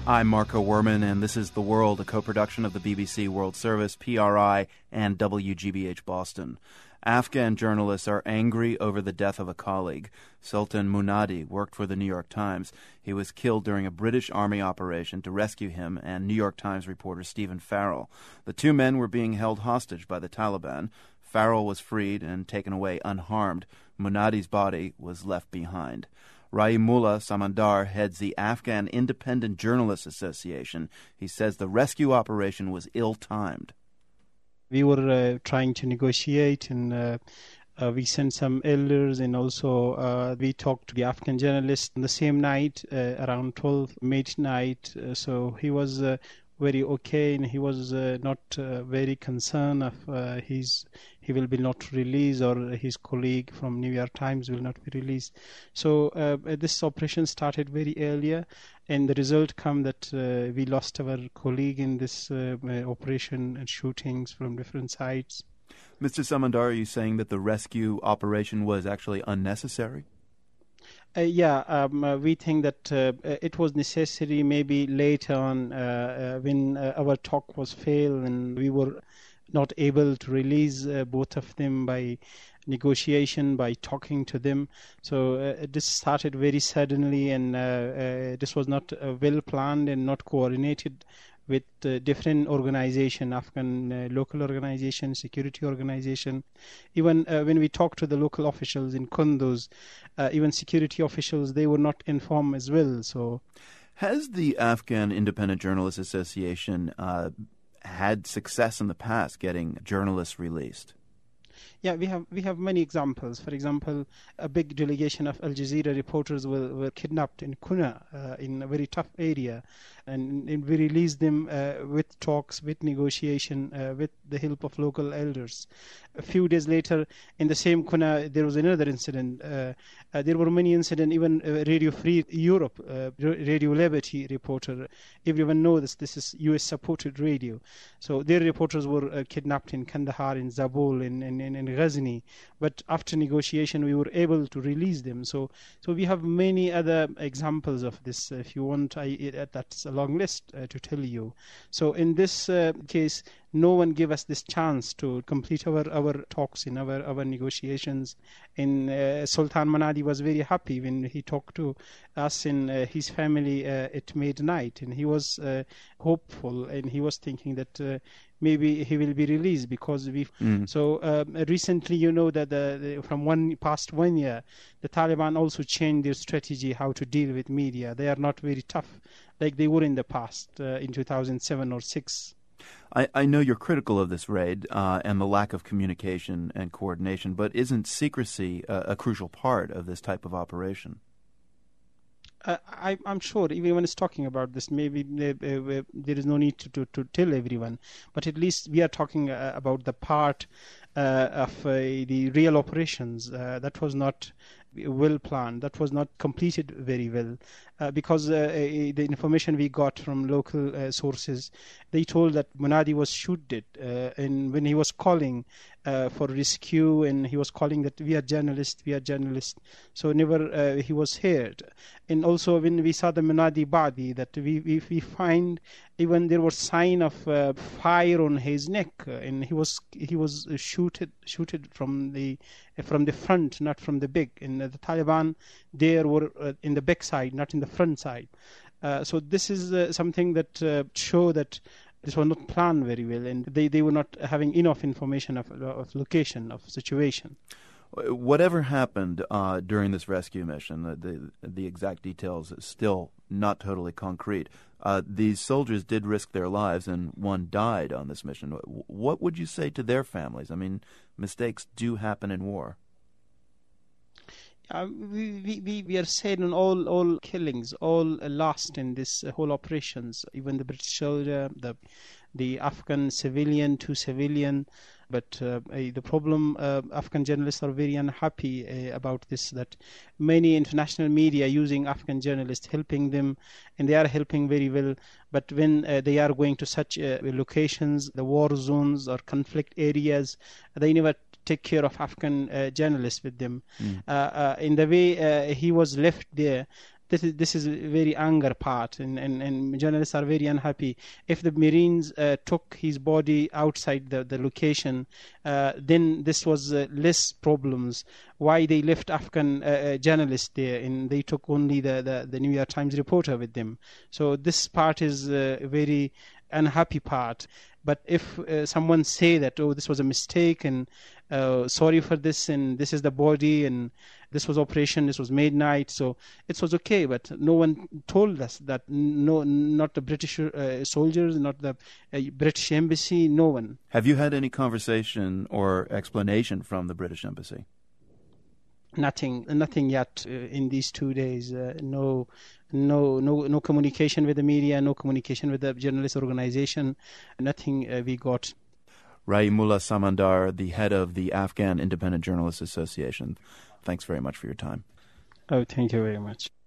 I'm Marco Werman, and this is The World, a co-production of the BBC World Service, PRI, and WGBH Boston. Afghan journalists are angry over the death of a colleague. Sultan Munadi worked for the New York Times. He was killed during a British Army operation to rescue him and New York Times reporter Stephen Farrell. The two men were being held hostage by the Taliban. Farrell was freed and taken away unharmed. Munadi's body was left behind. Rahimullah Samandar heads the Afghan Independent Journalists Association. He says the rescue operation was ill-timed. We were trying to negotiate, and we sent some elders, and also we talked to the Afghan journalist on the same night, around 12 midnight. So he was very okay, and he was not very concerned of he will be not released, or his colleague from New York Times will not be released. So this operation started very earlier, and the result come that we lost our colleague in this operation and shootings from different sides. Mr. Samandar, are you saying that the rescue operation was actually unnecessary? We think that it was necessary maybe later on when our talk was failed and we were not able to release both of them by negotiation, by talking to them. So this started very suddenly, and this was not well planned and not coordinated with different organization, Afghan local organization, security organization. Even when we talked to the local officials in Kunduz, even security officials, they were not informed as well. So, has the Afghan Independent Journalists Association had success in the past getting journalists released? Yeah, we have many examples. For example, a big delegation of Al Jazeera reporters were kidnapped in Kuna, in a very tough area, and we released them with talks, with negotiation, with the help of local elders. A few days later, in the same Kuna, there was another incident. There were many incidents. Even Radio Free Europe, Radio Liberty reporter, everyone knows this is US-supported radio. So their reporters were kidnapped in Kandahar, in Zabul, in Ghazni. But after negotiation, we were able to release them. So we have many other examples of this. If you want, that's a long list to tell you. So in this case, no one gave us this chance to complete our talks in our negotiations. And Sultan Munadi was very happy when he talked to us and his family at midnight, and he was hopeful, and he was thinking that maybe he will be released because we. So recently, you know that from past 1 year, the Taliban also changed their strategy how to deal with media. They are not very tough like they were in the past in 2007 or 6. I know you're critical of this raid and the lack of communication and coordination, but isn't secrecy a crucial part of this type of operation? I'm sure everyone is talking about this. Maybe there is no need to tell everyone, but at least we are talking about the part of the real operations that was not well planned, that was not completed very well, because the information we got from local sources, they told that Munadi was shot and when he was calling for rescue, and he was calling that we are journalists, so never he was heard. And also when we saw the Munadi body, that we find even there was sign of fire on his neck, and he was shooted from the front, not from the back. And the Taliban there were in the back side, not in the front side. So this is something that show that this was not planned very well, and they were not having enough information of location, of situation. Whatever happened during this rescue mission, the exact details is still not totally concrete. These soldiers did risk their lives, and one died on this mission. What would you say to their families? I mean, mistakes do happen in war. We are sad on all killings, all lost in this whole operations. Even the British soldier, the Afghan civilian, 2 civilian. But the problem, Afghan journalists are very unhappy about this, that many international media using Afghan journalists, helping them, and they are helping very well. But when they are going to such locations, the war zones or conflict areas, they never take care of Afghan journalists with them. In the way he was left there, this is a very anger part, and journalists are very unhappy. If the Marines took his body outside the location, then this was less problems. Why they left Afghan journalists there, and they took only the New York Times reporter with them. So this part is a very unhappy part. But if someone say that, oh, this was a mistake, and sorry for this, and this is the body, and this was operation, this was midnight, so it was okay. But no one told us that. No, not the British soldiers, not the British embassy, no one. Have you had any conversation or explanation from the British embassy? Nothing yet in these 2 days. No communication with the media, no communication with the journalist organization. Nothing we got. Rahimullah Samandar, the head of the Afghan Independent Journalists Association. Thanks very much for your time. Oh, thank you very much.